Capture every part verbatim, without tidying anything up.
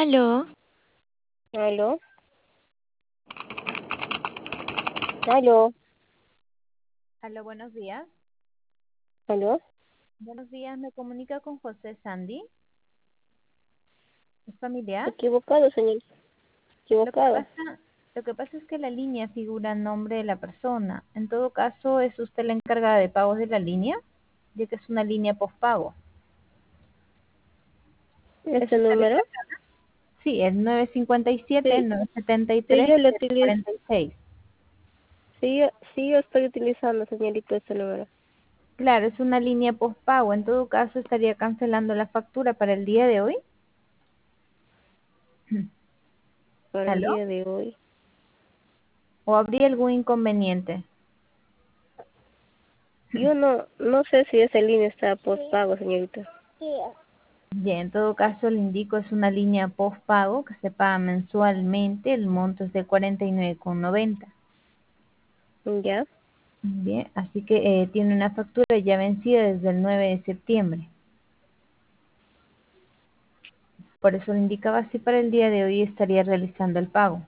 Aló, Aló, aló, Hola, buenos días. aló. Buenos días, me comunica con José Sandy. ¿Es familiar? Equivocado, señor. Lo que Equivocado. pasa, lo que pasa es que la línea figura en nombre de la persona. En todo caso, ¿es usted la encargada de pagos de la línea? Ya que es una línea postpago. ¿Es ¿Ese usted la número? encargada? Sí, el nueve cinco siete, Sí, nueve siete sí, tres, yo lo cero utilizo. cuatro seis. Sí, yo, sí, yo estoy utilizando, señorita, ese número. Claro, es una línea postpago. En todo caso, estaría cancelando la factura para el día de hoy. Para el ¿Aló? día de hoy. ¿O habría algún inconveniente? Yo no, no sé si esa línea está postpago, señorita. Bien, en todo caso le indico es una línea postpago que se paga mensualmente, el monto es de cuarenta y nueve con noventa. ¿Ya? Bien, así que eh, tiene una factura ya vencida desde el nueve de septiembre. Por eso le indicaba así para el día de hoy estaría realizando el pago.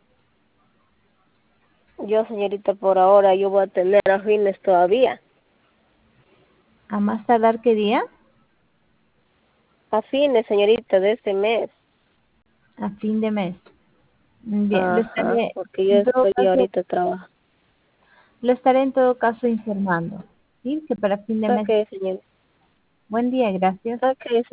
Yo, señorita, por ahora yo voy a tener a fines todavía. ¿A más tardar qué día? A fines, señorita, de este mes. A fin de mes. Bien, lo Ajá, estaré, porque yo en todo estoy caso, ahorita trabajando. lo estaré en todo caso informando. ¿Sí? Que para fin de mes. Ok, señorita. Buen día, gracias. Ok,